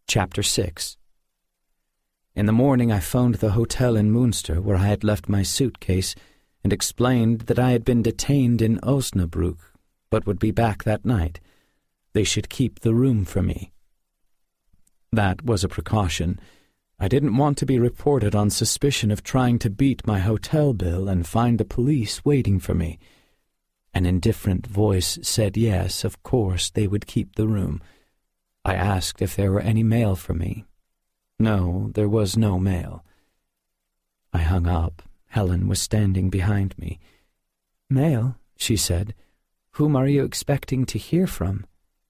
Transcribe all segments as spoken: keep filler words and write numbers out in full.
Chapter six. In the morning I phoned the hotel in Münster where I had left my suitcase and explained that I had been detained in Osnabrück, but would be back that night. They should keep the room for me. That was a precaution. I didn't want to be reported on suspicion of trying to beat my hotel bill and find the police waiting for me. An indifferent voice said yes, of course they would keep the room. I asked if there were any mail for me. No, there was no mail. I hung up. Helen was standing behind me. "Mail?" she said. "Whom are you expecting to hear from?"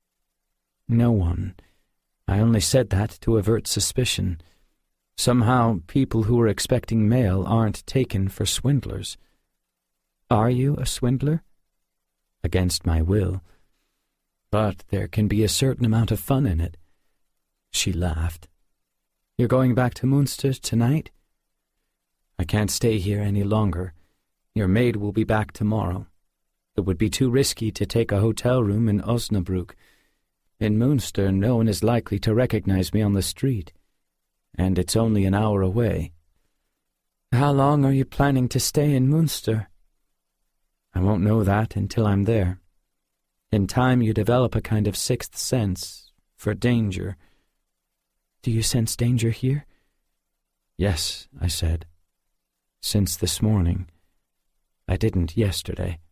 "No one. I only said that to avert suspicion. Somehow, people who are expecting mail aren't taken for swindlers." "Are you a swindler?" "Against my will. But there can be a certain amount of fun in it." She laughed. "You're going back to Münster tonight?" "I can't stay here any longer. Your maid will be back tomorrow. It would be too risky to take a hotel room in Osnabrück. In Münster, no one is likely to recognize me on the street, and it's only an hour away." "How long are you planning to stay in Münster?" "I won't know that until I'm there. In time you develop a kind of sixth sense for danger." "Do you sense danger here?" "Yes," I said. "Since this morning. I didn't yesterday."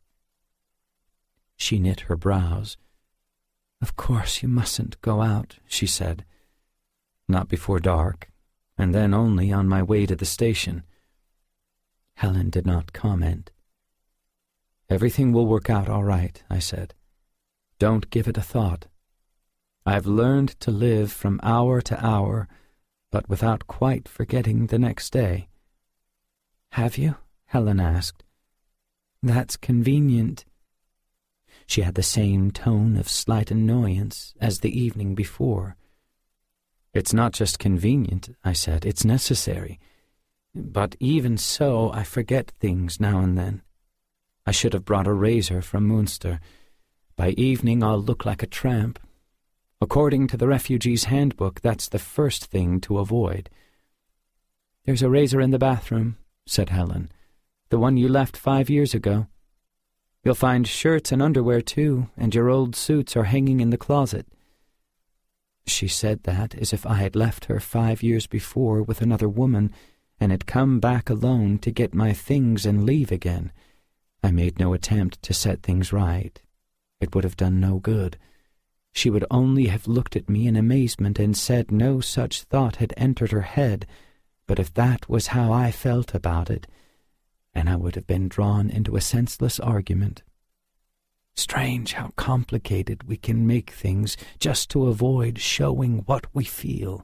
She knit her brows. "Of course you mustn't go out," she said. "Not before dark, and then only on my way to the station." Helen did not comment. "Everything will work out all right," I said. "Don't give it a thought. I've learned to live from hour to hour, but without quite forgetting the next day." "Have you?" Helen asked. "That's convenient." She had the same tone of slight annoyance as the evening before. "It's not just convenient," I said, "it's necessary. But even so, I forget things now and then. I should have brought a razor from Münster. By evening I'll look like a tramp. According to the Refugee's Handbook, that's the first thing to avoid." "There's a razor in the bathroom," said Helen. "The one you left five years ago. You'll find shirts and underwear, too, and your old suits are hanging in the closet." She said that as if I had left her five years before with another woman and had come back alone to get my things and leave again. I made no attempt to set things right. It would have done no good. She would only have looked at me in amazement and said no such thought had entered her head, but if that was how I felt about it, and I would have been drawn into a senseless argument. Strange how complicated we can make things just to avoid showing what we feel.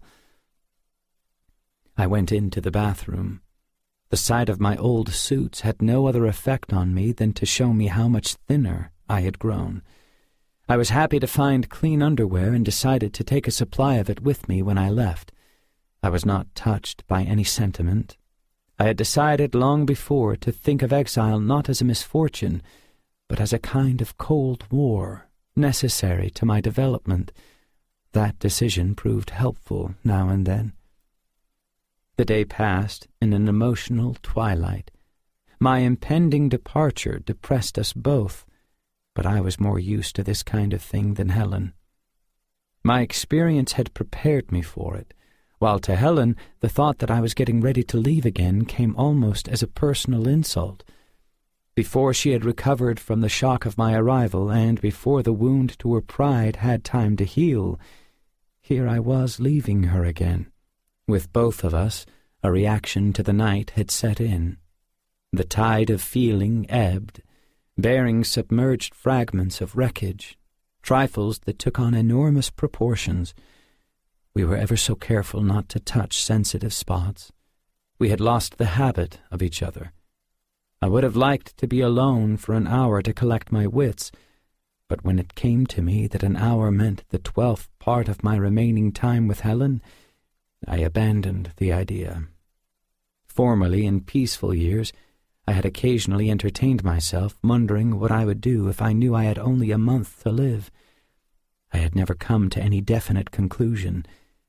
I went into the bathroom. The sight of my old suits had no other effect on me than to show me how much thinner I had grown. I was happy to find clean underwear and decided to take a supply of it with me when I left. I was not touched by any sentiment. I had decided long before to think of exile not as a misfortune, but as a kind of cold war, necessary to my development. That decision proved helpful now and then. The day passed in an emotional twilight. My impending departure depressed us both, but I was more used to this kind of thing than Helen. My experience had prepared me for it, while to Helen the thought that I was getting ready to leave again came almost as a personal insult. Before she had recovered from the shock of my arrival, and before the wound to her pride had time to heal, here I was leaving her again. With both of us, a reaction to the night had set in. The tide of feeling ebbed, bearing submerged fragments of wreckage, trifles that took on enormous proportions. We were ever so careful not to touch sensitive spots. We had lost the habit of each other. I would have liked to be alone for an hour to collect my wits, but when it came to me that an hour meant the twelfth part of my remaining time with Helen, I abandoned the idea. Formerly, in peaceful years, I had occasionally entertained myself, wondering what I would do if I knew I had only a month to live. I had never come to any definite conclusion.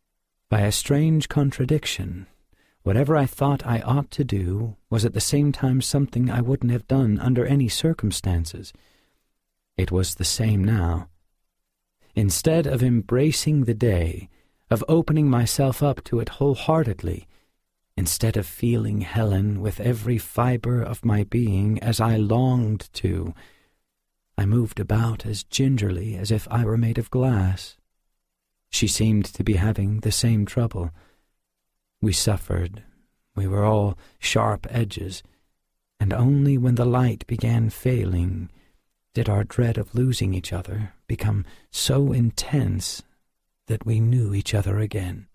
By a strange contradiction, whatever I thought I ought to do was at the same time something I wouldn't have done under any circumstances. It was the same now. Instead of embracing the day, of opening myself up to it wholeheartedly, instead of feeling Helen with every fibre of my being as I longed to, I moved about as gingerly as if I were made of glass. She seemed to be having the same trouble. We suffered. We were all sharp edges, and only when the light began failing did our dread of losing each other become so intense that we knew each other again.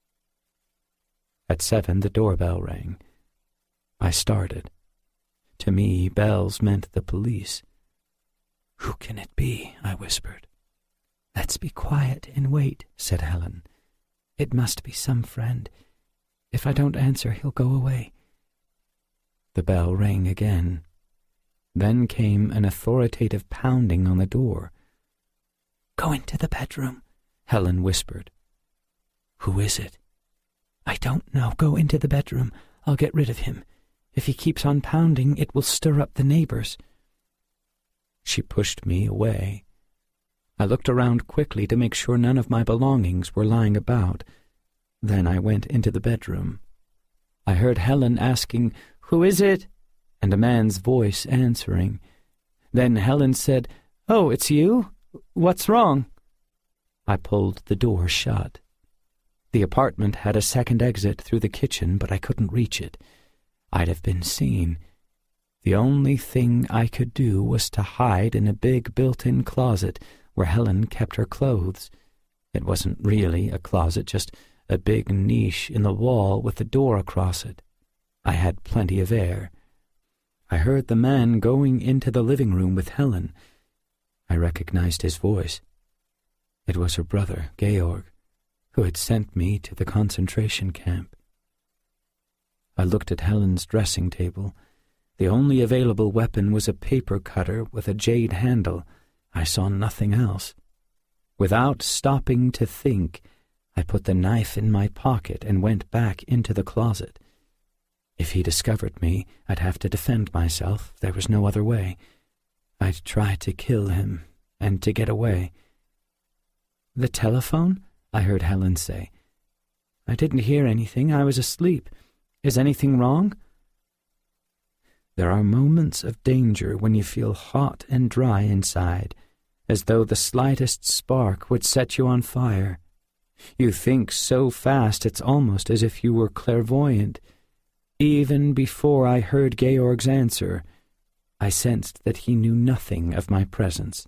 At seven the doorbell rang. I started. To me, bells meant the police. "Who can it be?" I whispered. "Let's be quiet and wait," said Helen. "It must be some friend. If I don't answer, he'll go away." The bell rang again. Then came an authoritative pounding on the door. "Go into the bedroom," Helen whispered. "Who is it?" "I don't know. Go into the bedroom. I'll get rid of him. If he keeps on pounding, it will stir up the neighbors." She pushed me away. I looked around quickly to make sure none of my belongings were lying about. Then I went into the bedroom. I heard Helen asking, "Who is it?" and a man's voice answering. Then Helen said, "Oh, it's you? What's wrong?" I pulled the door shut. The apartment had a second exit through the kitchen, but I couldn't reach it. I'd have been seen. The only thing I could do was to hide in a big built-in closet where Helen kept her clothes. It wasn't really a closet, just a big niche in the wall with a door across it. I had plenty of air. I heard the man going into the living room with Helen. I recognized his voice. It was her brother, Georg, who had sent me to the concentration camp. I looked at Helen's dressing table. The only available weapon was a paper cutter with a jade handle. I saw nothing else. Without stopping to think, I put the knife in my pocket and went back into the closet. If he discovered me, I'd have to defend myself. There was no other way. I'd try to kill him and to get away. "The telephone?" I heard Helen say. "I didn't hear anything. I was asleep. Is anything wrong?" There are moments of danger when you feel hot and dry inside, as though the slightest spark would set you on fire. You think so fast it's almost as if you were clairvoyant. Even before I heard Georg's answer, I sensed that he knew nothing of my presence.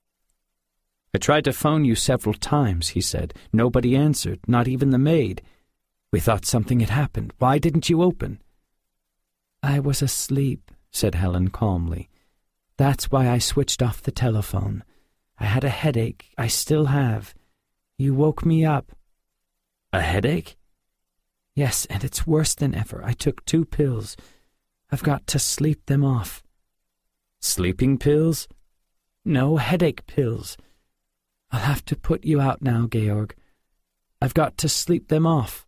"I tried to phone you several times," he said. "Nobody answered, not even the maid. We thought something had happened. Why didn't you open?" "I was asleep," said Helen calmly. "That's why I switched off the telephone. I had a headache. I still have. You woke me up." "A headache?" "Yes, and it's worse than ever. I took two pills. I've got to sleep them off." "Sleeping pills?" "No, headache pills. I'll have to put you out now, Georg. I've got to sleep them off."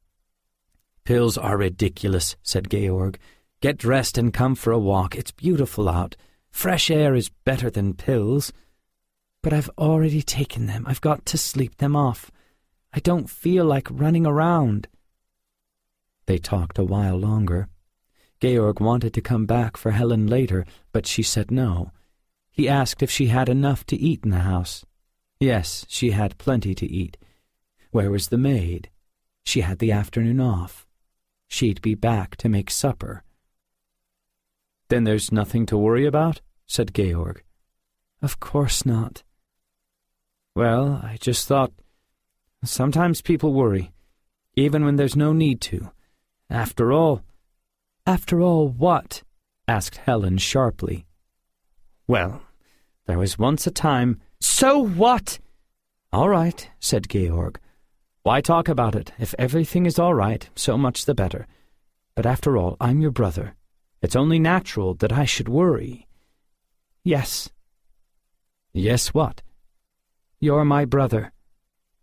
"Pills are ridiculous," said Georg. "Get dressed and come for a walk. It's beautiful out. Fresh air is better than pills." "But I've already taken them. I've got to sleep them off. I don't feel like running around." They talked a while longer. Georg wanted to come back for Helen later, but she said no. He asked if she had enough to eat in the house. Yes, she had plenty to eat. Where was the maid? She had the afternoon off. She'd be back to make supper. "Then there's nothing to worry about?" said Georg. "Of course not." "Well, I just thought, sometimes people worry, even when there's no need to. After all—" "After all what?" asked Helen sharply. "Well, there was once a time—" "So what?" "All right," said Georg. "Why talk about it? If everything is all right, so much the better. But after all, I'm your brother. It's only natural that I should worry." "Yes." "Yes what?" "You're my brother."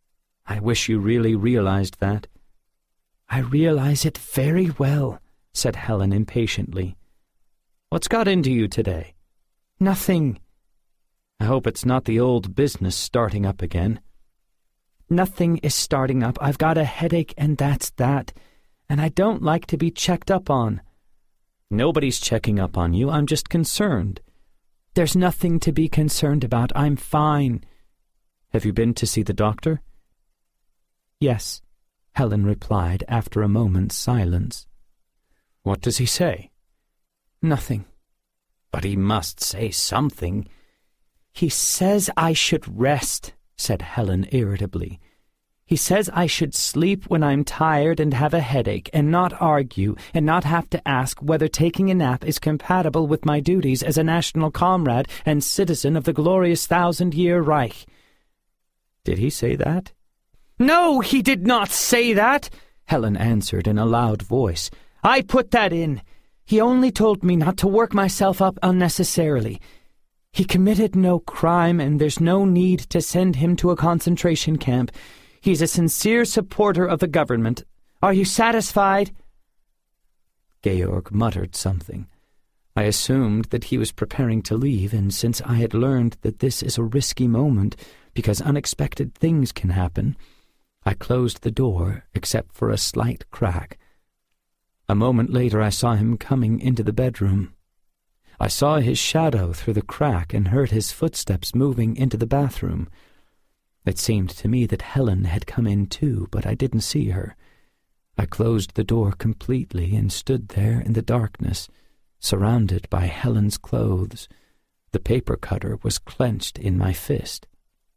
I wish you really realized that." "I realize it very well," said Helen impatiently. "What's got into you today?" "Nothing." "I hope it's not the old business starting up again." "Nothing is starting up. I've got a headache, and that's that. And I don't like to be checked up on." "Nobody's checking up on you. I'm just concerned." "There's nothing to be concerned about. I'm fine." "Have you been to see the doctor?" "Yes," Helen replied after a moment's silence. "What does he say?" "Nothing." "But he must say something." "He says I should rest," said Helen irritably. "He says I should sleep when I'm tired and have a headache, and not argue, and not have to ask whether taking a nap is compatible with my duties as a national comrade and citizen of the glorious thousand-year Reich." "Did he say that?" "No, he did not say that," Helen answered in a loud voice. "I put that in. He only told me not to work myself up unnecessarily. He committed no crime, and there's no need to send him to a concentration camp. He's a sincere supporter of the government. Are you satisfied?" Georg muttered something. I assumed that he was preparing to leave, and since I had learned that this is a risky moment because unexpected things can happen, I closed the door except for a slight crack. A moment later I saw him coming into the bedroom. I saw his shadow through the crack and heard his footsteps moving into the bathroom. It seemed to me that Helen had come in too, but I didn't see her. I closed the door completely and stood there in the darkness, surrounded by Helen's clothes. The paper cutter was clenched in my fist.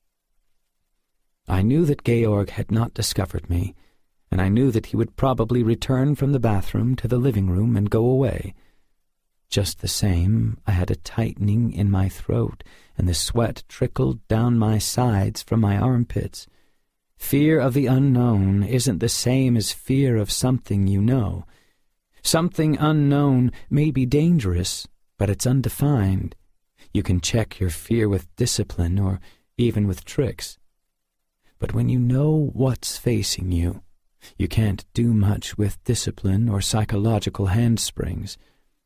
I knew that Georg had not discovered me, and I knew that he would probably return from the bathroom to the living room and go away. Just the same, I had a tightening in my throat, and the sweat trickled down my sides from my armpits. Fear of the unknown isn't the same as fear of something you know. Something unknown may be dangerous, but it's undefined. You can check your fear with discipline or even with tricks. But when you know what's facing you, you can't do much with discipline or psychological handsprings.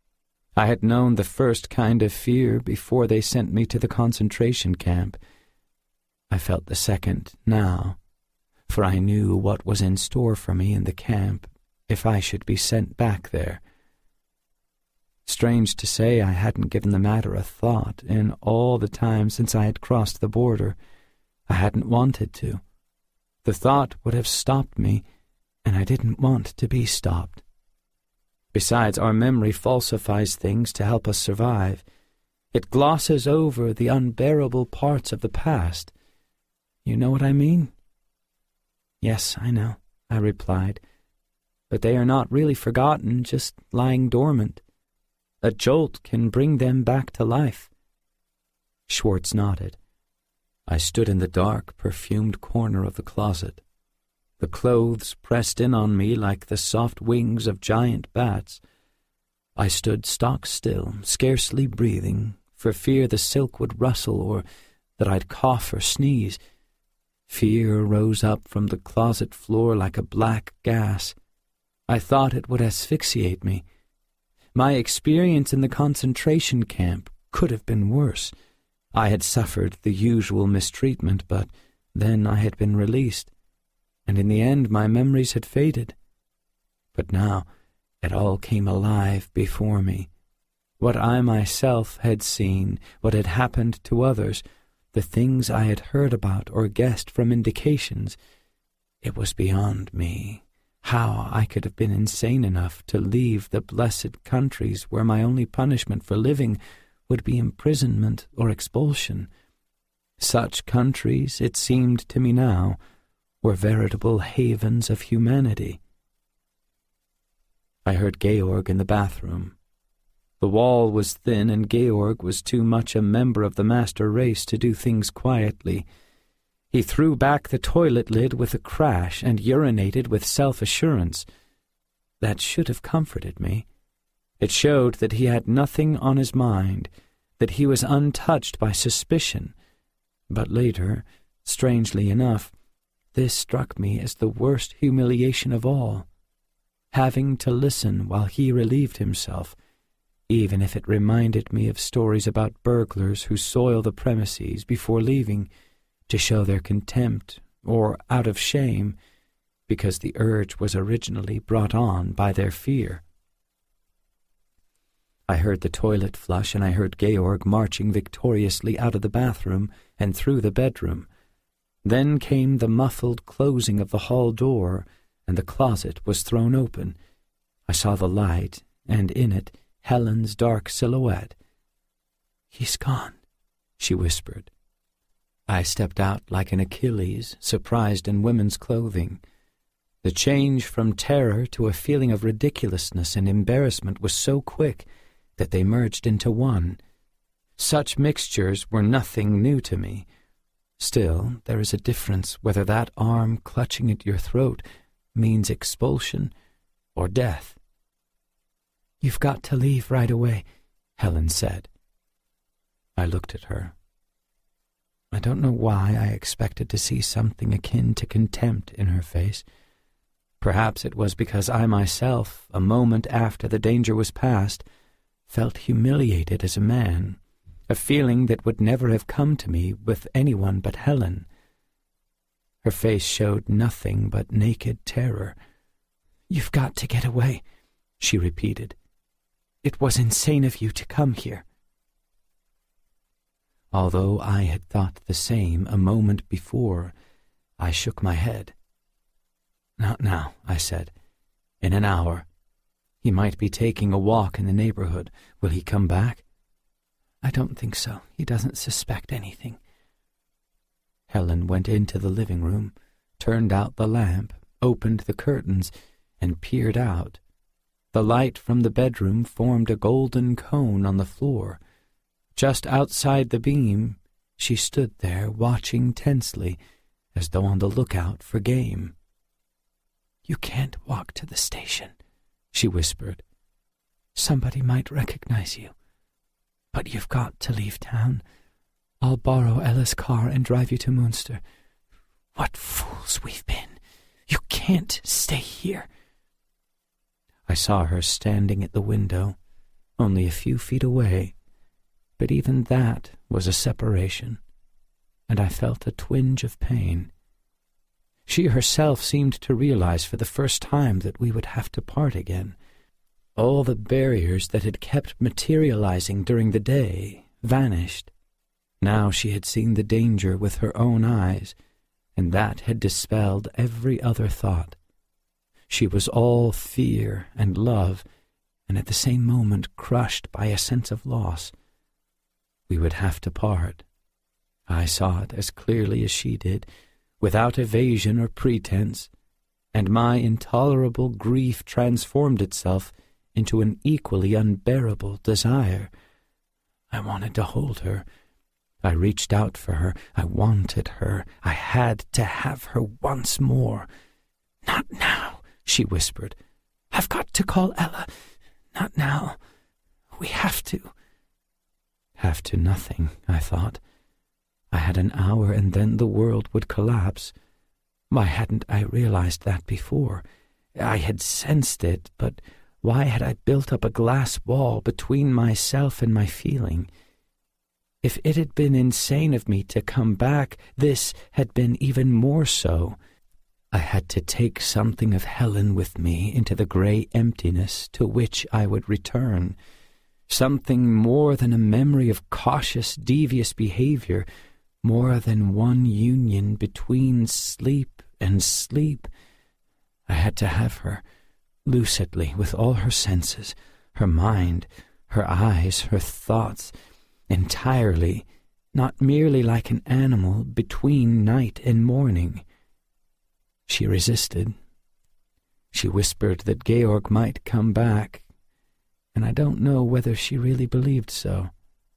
I had known the first kind of fear before they sent me to the concentration camp. I felt the second now, for I knew what was in store for me in the camp if I should be sent back there. Strange to say, I hadn't given the matter a thought in all the time since I had crossed the border. I hadn't wanted to. The thought would have stopped me, and I didn't want to be stopped. Besides, our memory falsifies things to help us survive. It glosses over the unbearable parts of the past. You know what I mean? Yes, I know, I replied. But they are not really forgotten, just lying dormant. A jolt can bring them back to life. Schwartz nodded. I stood in the dark, perfumed corner of the closet. The clothes pressed in on me like the soft wings of giant bats. I stood stock still, scarcely breathing, for fear the silk would rustle or that I'd cough or sneeze. Fear rose up from the closet floor like a black gas. I thought it would asphyxiate me. My experience in the concentration camp could have been worse. I had suffered the usual mistreatment, but then I had been released. And in the end my memories had faded. But now it all came alive before me. What I myself had seen, what had happened to others, the things I had heard about or guessed from indications, it was beyond me. How I could have been insane enough to leave the blessed countries where my only punishment for living would be imprisonment or expulsion. Such countries, it seemed to me now, were veritable havens of humanity. I heard Georg in the bathroom. The wall was thin, and Georg was too much a member of the master race to do things quietly. He threw back the toilet lid with a crash and urinated with self-assurance. That should have comforted me. It showed that he had nothing on his mind, that he was untouched by suspicion. But later, strangely enough, This struck me as the worst humiliation of all, having to listen while he relieved himself, even if it reminded me of stories about burglars who soil the premises before leaving to show their contempt or out of shame because the urge was originally brought on by their fear. I heard the toilet flush, and I heard Georg marching victoriously out of the bathroom and through the bedroom. Then came the muffled closing of the hall door, and the closet was thrown open. I saw the light, and in it Helen's dark silhouette. "He's gone," she whispered. I stepped out like an Achilles, surprised in women's clothing. The change from terror to a feeling of ridiculousness and embarrassment was so quick that they merged into one. Such mixtures were nothing new to me. Still, there is a difference whether that arm clutching at your throat means expulsion or death. "You've got to leave right away," Helen said. I looked at her. I don't know why I expected to see something akin to contempt in her face. Perhaps it was because I myself, a moment after the danger was past, felt humiliated as a man, a feeling that would never have come to me with anyone but Helen. Her face showed nothing but naked terror. "You've got to get away," she repeated. "It was insane of you to come here." Although I had thought the same a moment before, I shook my head. "Not now," I said. "In an hour. He might be taking a walk in the neighborhood. Will he come back?" "I don't think so. He doesn't suspect anything." Helen went into the living room, turned out the lamp, opened the curtains, and peered out. The light from the bedroom formed a golden cone on the floor. Just outside the beam, she stood there watching tensely, as though on the lookout for game. "You can't walk to the station," she whispered. "Somebody might recognize you. But you've got to leave town. I'll borrow Ella's car and drive you to Munster. What fools we've been! You can't stay here." I saw her standing at the window, only a few feet away, but even that was a separation, and I felt a twinge of pain. She herself seemed to realize for the first time that we would have to part again. All the barriers that had kept materializing during the day vanished. Now she had seen the danger with her own eyes, and that had dispelled every other thought. She was all fear and love, and at the same moment crushed by a sense of loss. We would have to part. I saw it as clearly as she did, without evasion or pretense, and my intolerable grief transformed itself into an equally unbearable desire. I wanted to hold her. I reached out for her. I wanted her. I had to have her once more. "Not now," she whispered. "I've got to call Ella. Not now. We have to." Have to nothing, I thought. I had an hour and then the world would collapse. Why hadn't I realized that before? I had sensed it, but why had I built up a glass wall between myself and my feeling? If it had been insane of me to come back, this had been even more so. I had to take something of Helen with me into the grey emptiness to which I would return. Something more than a memory of cautious, devious behavior, more than one union between sleep and sleep. I had to have her, lucidly, with all her senses, her mind, her eyes, her thoughts, entirely, not merely like an animal between night and morning. She resisted. She whispered that Georg might come back, and I don't know whether she really believed so.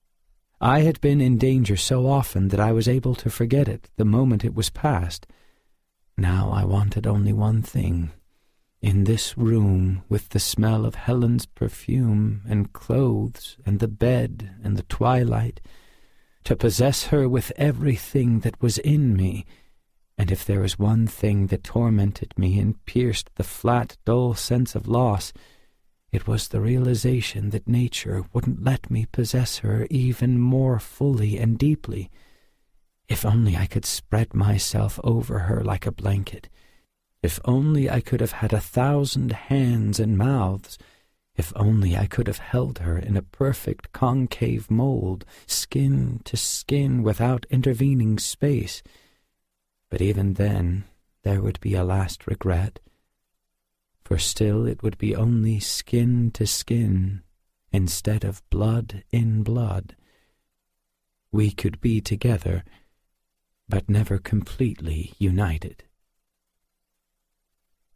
I had been in danger so often that I was able to forget it the moment it was past. Now I wanted only one thing. In this room, with the smell of Helen's perfume and clothes and the bed and the twilight, to possess her with everything that was in me, And if there was one thing that tormented me and pierced the flat, dull sense of loss, it was the realization that nature wouldn't let me possess her even more fully and deeply. If only I could spread myself over her like a blanket. If only I could have had a thousand hands and mouths. If only I could have held her in a perfect concave mold, skin to skin without intervening space. But even then there would be a last regret, for still it would be only skin to skin instead of blood in blood. We could be together, but never completely united.